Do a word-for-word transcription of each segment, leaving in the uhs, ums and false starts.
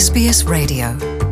S B S Radio.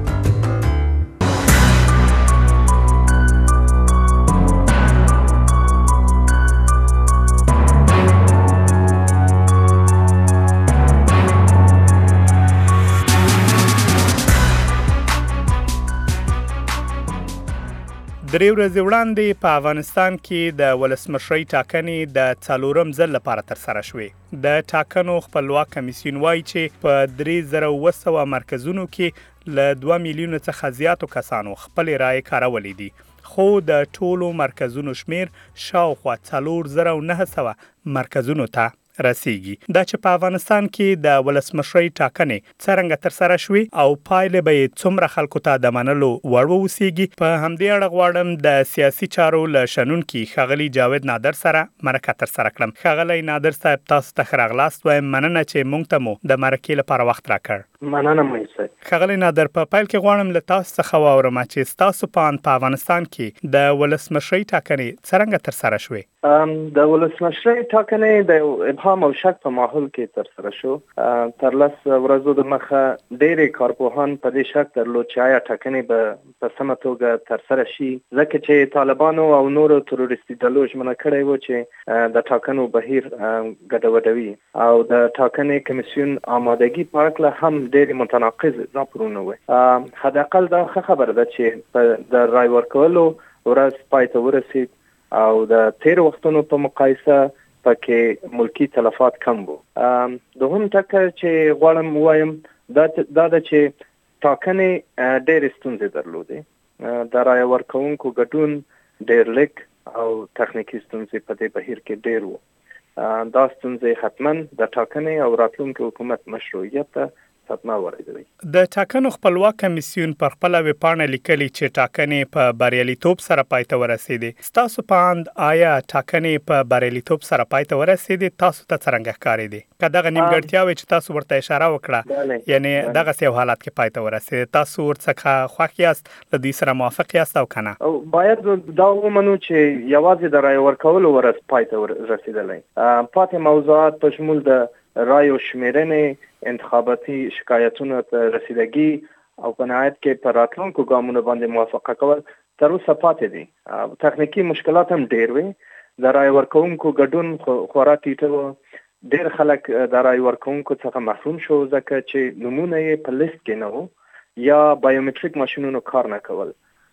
درې ورځې وړاندې په افغانستان کې د ولسمشرۍ ټاکنې د څلورم ځل لپاره ترسره شوې. د ټاکنو خپلواک کمیسیون وایي چې په درې زره اوه سوه مرکزونو کې له دوه میلیونو څخه زیاتو کسانو خپل رایې کارولې دي، خو د ټولو مرکزونو شمیر شاوخوا څلور زره او نه سوه مرکزونو ته رسیږي. دا چې په افغانستان کې د ولسمشرۍ ټاکنې څرنګه ترسره شوې او پایلې به یې څومره خلکو ته د منلو وړ واوسیږي، په همدې اړه غواړم د سیاسي چارو له شنونکي ښاغلي جاوید نادر سره مرکه ترسره کړم. ښاغلی نادر صاحب، تاسو ته ښه راغلاست وایم. مننه چې موږ ته مو د مرکې لپاره وخت راکړ. مننه مې. ښاغلی نادر، په پیل کې غواړم له تاسو څخه واورم چې ستاسو په اند په افغانستان کې د ولسمشرۍ ټاکنې څرنګه ترسره شوې؟ د ولسمشرۍ ټاکنې د ابهام او شک په ماحول کې ترسره شو. تر لس ورځو د مخه ډېرې کارپوهان په دې شک درلود چې آیا ټاکنې به په سمه توګه ترسره شي، ځکه چې طالبانو او نورو تروریستي ډلو ژمنه کړې وه چې د ټاکنو بهیر ګډوډوي او د ټاکنې کمیسیون آمادګي په هکله هم ډېرې متناقض راپورونه وو. حداقل دا ښه خبره ده چې د رای ورکولو ورځ پای ته ورسید او د تیر وختونو په مقایسه پکې ملکی تلفات کم وو. دوهم ټکر چې غواړم ووایم دا دا ده چې ټاکنې ډېرې ستونزې درلودې. د رای ورکوونکو ګډون ډېر لږ او تخنیکي ستونزې په دې بهیر کې ډېر وو. دا ستونزې حتما د ټاکنې او راتلونکي حکومت مشروعیت ته صدمه ورسوي. د ټاکنو خپلواک کمیسیون پر خپل ویبپاڼه لیکلي چې ټاکنې په بریالیتوب سره پای ته ورسېدې. ستاسو په اند آیا ټاکنې په بریالیتوب سره پای ته ورسېدې؟ تاسو ته څرنګه ښکارېدې؟ که دغه نیمګړتیاوې چې تاسو ورته اشاره وکړه، یعنی دغسې یو حالت کې پای ته ورسېدې، تاسو ورڅخه خوښ یاست، له دوی سره موافق یاست او که نه؟ باید دا ومنو چې یوازې د رای ورکولو ورځ پای ته رسېدلی. پاتې موضوعات په شمول د رایو شمیرنې، انتخاباتي شکایتونو ته رسیدګي او په نهایت کې په راتلونکو ګامونو باندې موافقه کول تر اوسه پاتې دي. تخنیکي مشکلات هم ډېر وي. د رای ورکوونکو ګډون خورا ټیټه و. ډېر خلک د رای ورکوونکو څخه محروم شو ځکه چې نومونه یې په لیست کې نه وو یا بایومټریک ماشینونو کار نه کول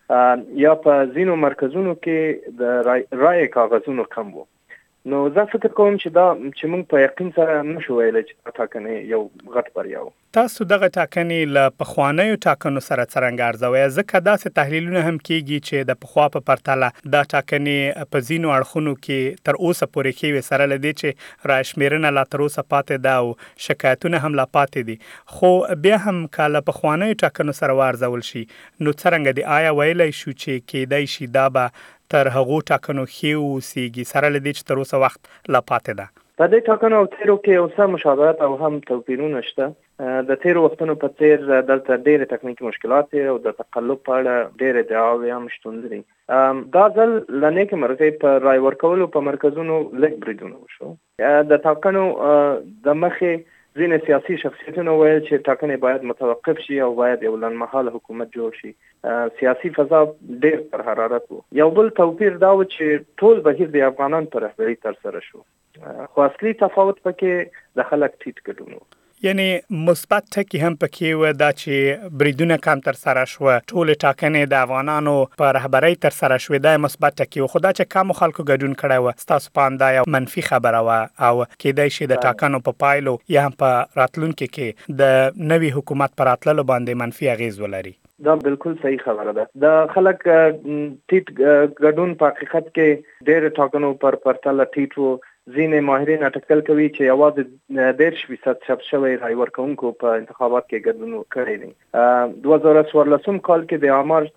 یا په ځینو مرکزونو کې د رای, رای کاغذونو کم وو. نو زه فکر کوم چې دا چې موږ په یقین سره نشو ویلی چې دا ټاکنې یو غټ بریا و. تاسو دغه ټاکنې له پخوانیو ټاکنو سره څرنګه ارزوئ؟ ځکه داسې تحلیلونه هم کېږي چې د پخوا په پرتله دا ټاکنې په ځینو اړخونو کې تر اوسه پورې ښې وې، سره له دې چې رای شمیرنه لا تر اوسه پاتې ده او شکایتونه هم لا پاتې دي. خو بیا هم که له پخوانیو ټاکنو سره وارزول شي، نو څرنګه دی؟ آیا ویلی شو چې کېدای شي دا به تر هغو ټاکنو ښې واوسیږي، سره له دې چې تر اوسه وخت لا پاتې ده؟ په دې ټاکنو او تیرو کې یو څه مشابهت او هم توپیرونه شته. د تیرو وختونو په څیر دلته ډېرې تخنیکي مشکلات او د تقلب په اړه ډېرې ادعاوې هم شتون لري. دا ځل له نیکې مرغۍ په رای ورکولو په مرکزونو لږ بریدونه وشو. د ټاکنو د مخې ځینې سیاسي شخصیتونه ویل چې ټاکنې باید متوقف شي او باید یو لنډمهاله حکومت جوړ شي. سیاسي فضا ډېر پر حرارت و. یو بل توپیر دا و چې ټول بهیر د افغانانو په رهبرۍ ترسره شو، خو اصلي تفاوت پکې د خلک ټیټ ګډون و. یعنی مثبت ټکي هم پکې و، دا چې بریدونه کم ترسره شوه، ټولې ټاکنې د افغانانو په رهبرۍ ترسره شوې، دا مثبت ټکي و. خو دا چې کمو خلکو ګډون کړی و، ستاسو په اند دا یو منفي خبره وه او کېدای شي د ټاکنو په پایلو یا هم په راتلونکي کې د نوي حکومت په راتللو باندې منفي اغیز ولري؟ دا بالکل صحیح خبره ده. د خلک ټیټ ګډون په حقیقت کې ډېر ټاکنو پر پرتله ټیټ و. ځینې ماهرین اټکل کوي چې یوازې دېرش فیصد چاپ شوی رای ورکوونکو په انتخابات کې ګډون کړی دی. دوه زره څوارلسم کال کې د آمار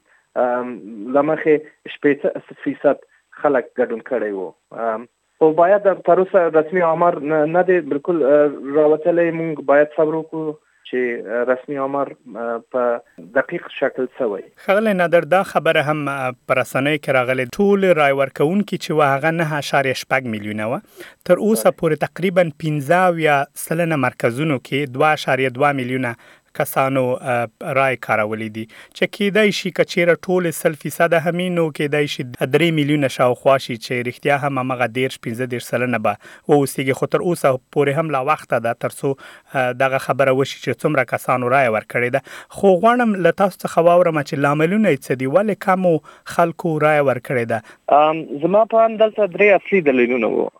له مخې شپېته فیصد خلک ګډون کړی و. خو باید تر اوسه رسمي آمار نه دی بالکل راوتلی. موږ باید صبر وکړو چې رسمي آمار په دقیق شکل شوی. ښاغلی نادر، دا خبره هم په رسنیو کې راغلې، ټول رای ورکوونکي چې وه هغه نه اعشاریه شپږ میلیونه وه. تر اوسه پورې تقریبا پنځه اویا سلنه مرکزونو کې دوه اعشاریه دوه میلیونه کسانو رای کارولې دي چې کېدای شي کچېره ټول سل فیصد همینو کېدای شي درې میلیونه شاوخوا شي چې رښتیا هم هغه ډېر پنځه دېرش سلنه به واوسېږي، خو تر اوسه پورې هم لا وخته ده تر څو دغه خبره وشي چې څومره کسانو رای ورکړې ده. خو غواړم له تاسو څخه واورم چې لاملونه یې څه دي، ولې کمو خلکو رای ورکړې ده؟ زما په اند دلته درې اصلي دلیلونه وو.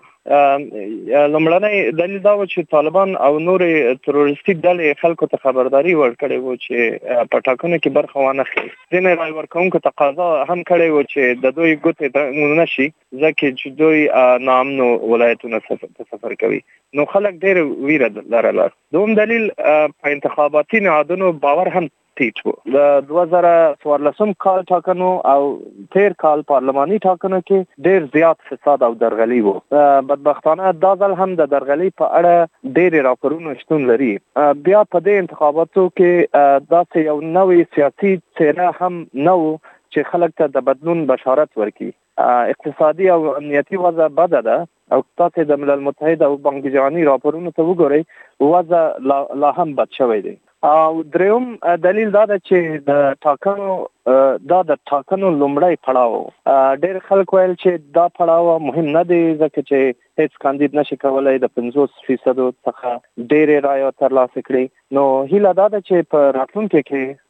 لومړنی دلیل دا و چې طالبان او نورې تروریستي ډلې خلکو ته خبرداري ورکړې وو چې په ټاکنو کې برخه وانه اخلي. ځینې رای ورکوونکو تقاضا هم کړې وو چې د دوی ګوتې نشي ځکه چې دوی ناامنو ولایتونو ته سفر کوي، نو خلک ډېر ویره لرله. دوم دلیل په انتخاباتي نهادونو باور هم ټیټ و. د دوه زره څوارلسم کال ټاکنو او تیر کال پارلماني ټاکنو کې ډېر زیات فساد او درغلي و. بدبختانه دا ځل هم د درغلي په اړه ډېر راپورونه شتون لري. بیا په دې انتخاباتو کې داسې یو نوې سیاسي څېره هم نه و چې خلک ته د بدلون بشارت ورکړي. اقتصادي او امنیتي وضع بده ده او تاسو د ملل متحد او بانک جهانی راپورونو ته وګورئ، وضع لا, لا هم بد شوی دی. او دریم دلیل دا ده چې د ټاکنو دا د ټاکنو لومړی پړاو ډېر خلک ویل چې دا پړاو مهم نه دی ځکه چې هیڅ کاندید نشي کولای د پنځوس فیصد څخه ډېرې رایې ترلاسه کړي. نو هیله دا ده چې په راتلونکي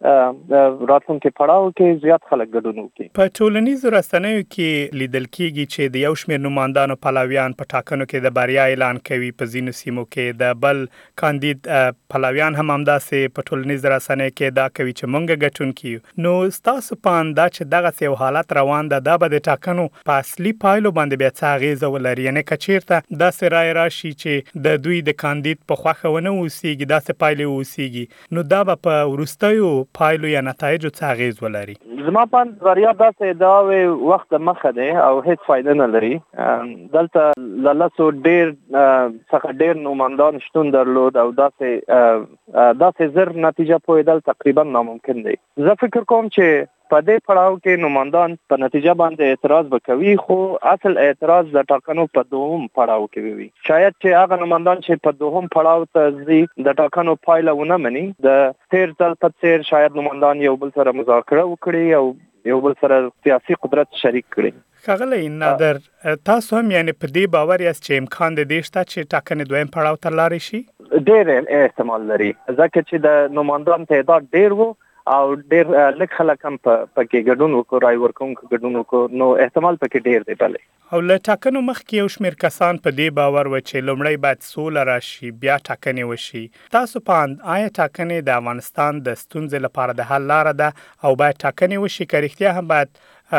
کې راتلونکي پړاو کې زیات خلک ګډون وکړي. په ټولنیزو رسنیو کې لیدل کېږي چې د یو شمېر نمایندانو پلویان په ټاکنو کې د بریا اعلان کوي، په ځینو سیمو کې د بل کاندید پلویان هم همداسې په ټولنیزو رسنیو کې دا کوي چې مونږ ګټونکي یو. نو ستاسو په اندا چې دغه یو حالت روان ده، دا به د ټاکنو په اصلي پایلو باندې بیا څه اغیزه ولري؟ یعنې که چېرته داسې رای راشي چې د دوی د کاندید په خوښه ونه اوسېږي، داسې پایلې اوسېږي، نو دا به په وروستیو پایلو یا نتایجو څه اغیز ولري؟ زما په اند بریا داسې ادعاوې وخت مخه دی او هیڅ فایده نه لري. دلته له لسو ډېر څخه ډېر نمایندان شتون درلود او داسې داسې زر نتیجه پوهېدل تقریبا ناممکن دی. زه فکر کوم چې په دې پړاو کې نمایندان په نتیجه باندې اعتراض وکوي، خو اصل اعتراض د ټاکنو په دوهم پړاو کې وي. شاید چې هغه نمایندان چې په دوهم پړاو ته ځي د ټاکنو پایله ونه مني، د تیر ځل په څېر شاید نمایندان یو بل سره مذاکره وکړي او یو بل سره سیاسي قدرت شریک کړي. ښاغلی نادر، تاسو هم یعنې په دې باور یاست چې امکان د دې شته چې ټاکنې دویم پړاو ته لاړې شي؟ ډېر احتمال لري ځکه چې د نمایندان تعداد ډېر وو او ډېر لږ خلک هم پکې ګډون وکړو، رای ورکوونکو ګډون وکړو، نو احتمال پکې ډېر دی. بلې او له ټاکنو مخکې یو شمېر کسان په دې باور و چې لومړی باید سوله راشي بیا ټاکنې وشي. تاسو په اند آیا ټاکنې د افغانستان د ستونزې لپاره د حل لاره ده او باید ټاکنې وشي که رښتیا هم باید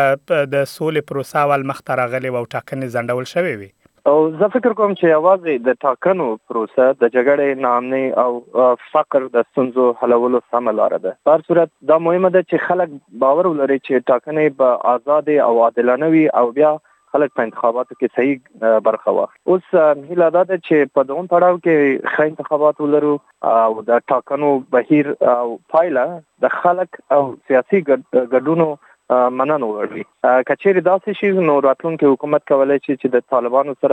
د سولې پروسه اول مخته راغلې او ټاکنې ځنډول شوې وي؟ او زه فکر کوم چې یوازې د ټاکنو پروسه د جګړې، ناامنۍ او فقر د ستونزو حلولو سمه لاره ده. په هر صورت دا مهمه ده چې خلک باور ولري چې ټاکنې به آزادې او عادلانه وي او بیا خلک په انتخاباتو کې صحیح برخه واخلي. اوس هیله دا ده چې په دوم پړاو کې ښه انتخابات ولرو او د ټاکنو بهیر او پایله د خلک او سیاسي ګډونو مننه وړي. کچېرې داسې شي نو راتلونکي حکومت کولی شي چې د طالبانو سره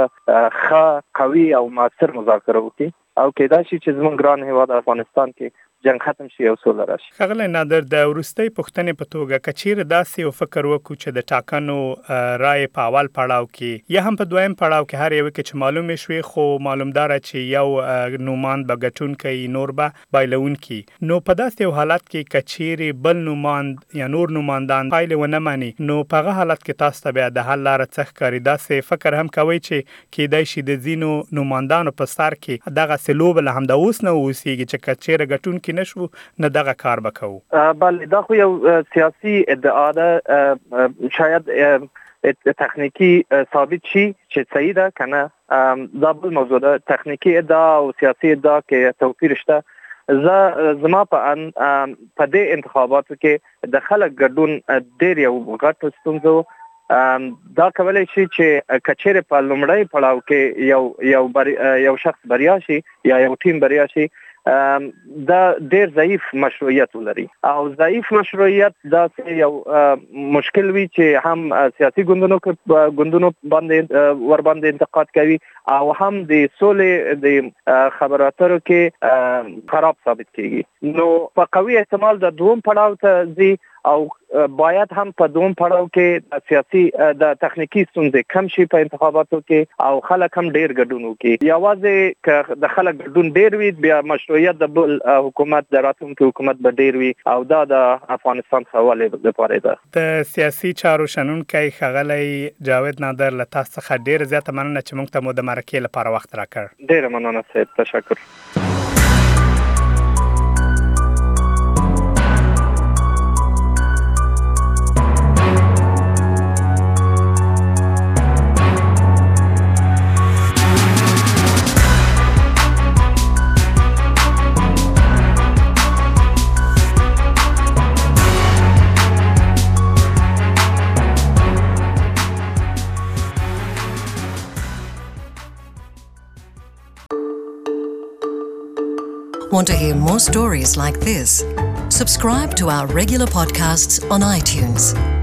ښه قوي او مؤثر مذاکره وکړي او کېدای شي چې زموږ ګران هېواد افغانستان کې جنگ ختم شي او سوله راشي. ښاغلی نادر، د وروستۍ پوښتنې په توګه که چېرې داسې یو فکر وکړو چې د ټاکنو رایې په اول پړاو کې یا هم په دویم پړاو کې هر یو کې چې معلومې شوې، خو معلومداره چې یو نوماند به ګټونکی نور به بایلونکي، نو په داسې یو حالت کې که چېرې بل نوماند یا نور نوماندان پایلې ونه مني، نو په هغه حالت کې تاسو ته بیا د حل لاره څه ښکاري؟ داسې فکر هم کوئ چې کېدای شي د ځینو نوماندانو په سر کې دغسې لوبه له همدا اوس نه اوسېږي چې که چېرې ګټونکي نشو نه دغه کار بکو؟ بله دا خو یو سیاسي ادعا ده، شاید تخنیکی ثابت شي چې صحیح ده که نه دا بل موضوع ده. تخنیکی ادعا او سیاسي ادعا کې توپیر شته. زه زما په ان په دې انتخاباتو کې د خلک ګډون ډېر یو غټ ستونزه دا کولی شي چې که چېرې په لومړی پړاو کې یو یو یو شخص بریا شي یا یو ټیم بریا شي، دا ډیر ضعیف مشروعیت ولري او ضعیف مشروعیت دا یو مشکل وی چې هم سیاسي ګوندونو ګوندونو باندې ور باندې انتقاد کوي او هم د سولې د خبرو اترو کې خراب ثابت کیږي. نو په قوي احتمال د دوم پړاو ته ځي او باید هم په دوم پړاو کې سیاسي د تخنیکی ستونزې کم شي په انتخاباتو کې او خلک هم ډیر ګډون وکړي. یوازې ک د خلک ګډون ډیر وي بیا مشروعیت د بل حکومت د راتلونکي حکومت به ډیر وي او دا د افغانستان حواله لپاره ده. د سیاسي چارو شنونکي ښاغلی جاوید نادر له تاسو څخه ډیر زیاته مننه چې موږ ته مو د مرکې لپاره وخت راکړ. ډیر مننه صاحب، تشکر. Want to hear more stories like this? Subscribe to our regular podcasts on iTunes.